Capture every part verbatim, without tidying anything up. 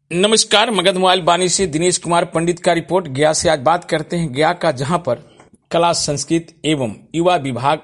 नमस्कार, मगध मोबाइल बानी से दिनेश कुमार पंडित का रिपोर्ट गया से। आज बात करते हैं गया का, जहां पर कला संस्कृति एवं युवा विभाग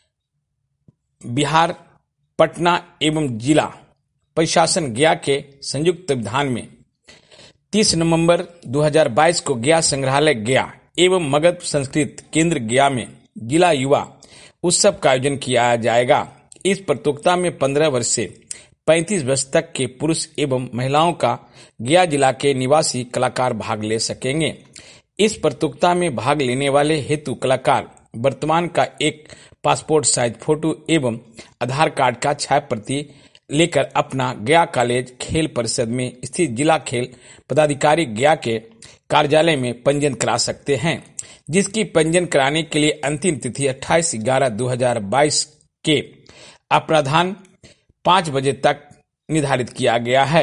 बिहार, पटना एवं जिला प्रशासन गया के संयुक्त तत्वावधान में तीस नवंबर दो हज़ार बाईस को गया संग्रहालय गया एवं मगध संस्कृति केंद्र गया में जिला युवा उत्सव का आयोजन किया जाएगा। इस प्रतियोगिता में पंद्रह वर्ष से पैंतीस वर्ष तक के पुरुष एवं महिलाओं का गया जिला के निवासी कलाकार भाग ले सकेंगे। इस प्रतियोगिता में भाग लेने वाले हेतु कलाकार वर्तमान का एक पासपोर्ट साइज फोटो एवं आधार कार्ड का छाया प्रति लेकर अपना गया कॉलेज खेल परिषद में स्थित जिला खेल पदाधिकारी गया के कार्यालय में पंजीयन करा सकते हैं, जिसकी पंजीयन कराने के लिए अंतिम तिथि अट्ठाईस ग्यारह दो हज़ार बाईस के अपराह्न पांच बजे तक निर्धारित किया गया है।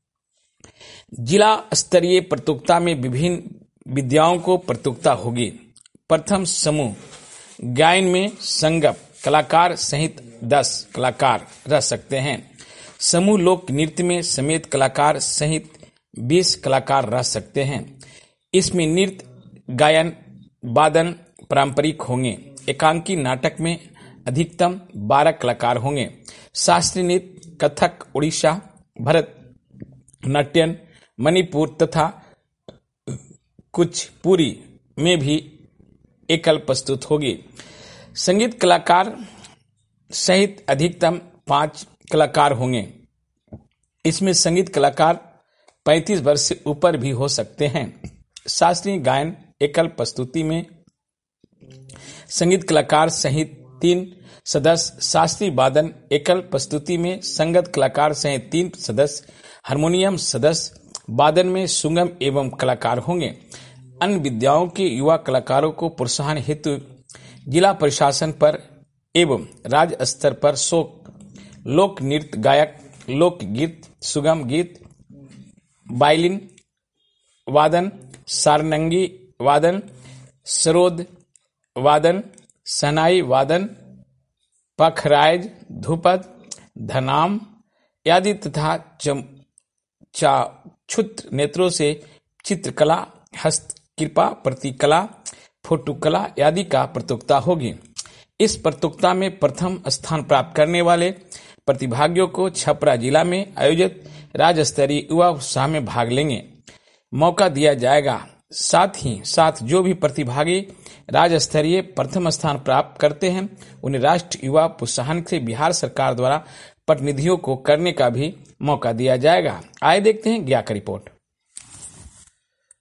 जिला स्तरीय प्रतियोगिता में विभिन्न विद्याओं को प्रतियोगिता होगी। प्रथम समूह गायन में संगत कलाकार सहित दस कलाकार रह सकते हैं। समूह लोक नृत्य में समेत कलाकार सहित बीस कलाकार रह सकते हैं। इसमें नृत्य, गायन, वादन पारंपरिक होंगे। एकांकी नाटक में अधिकतम बारह कलाकार होंगे। शास्त्रीय नृत्य, कथक, उड़ीसा, भरतनाट्यम, मणिपुर तथा कुचिपुड़ी में भी एकल प्रस्तुत होगी। संगीत कलाकार सहित अधिकतम पांच कलाकार होंगे। इसमें संगीत कलाकार पैंतीस वर्ष से ऊपर भी हो सकते हैं। शास्त्रीय गायन एकल प्रस्तुति में संगीत कलाकार सहित तीन सदस्य, शास्त्रीय वादन एकल प्रस्तुति में संगत कलाकार सहित तीन सदस्य, हारमोनियम सदस्य, वादन में सुगम एवं कलाकार होंगे। अन्य विद्याओं के युवा कलाकारों को प्रोत्साहन हेतु जिला प्रशासन पर एवं राज्य स्तर पर शोक लोक नृत्य, गायक, लोक गीत, सुगम गीत, वायलिन वादन, सारंगी वादन, सरोद वादन, शहनाई वादन, पखराइज, ध्रुपद, धनाम आदि तथा चाक्षुत्र नेत्रों से चित्रकला, हस्तशिल्प, प्रतिकला, फोटोकला आदि का प्रतियोगिता होगी। इस प्रतियोगिता में प्रथम स्थान प्राप्त करने वाले प्रतिभागियों को छपरा जिला में आयोजित राज्य स्तरीय युवा उत्सव में भाग लेंगे मौका दिया जाएगा। साथ ही साथ जो भी प्रतिभागी राज्य स्तरीय प्रथम स्थान प्राप्त करते हैं, उन्हें राष्ट्रीय युवा प्रोत्साहन से बिहार सरकार द्वारा प्रतिनिधियों को करने का भी मौका दिया जाएगा। आइए देखते हैं गया का रिपोर्ट।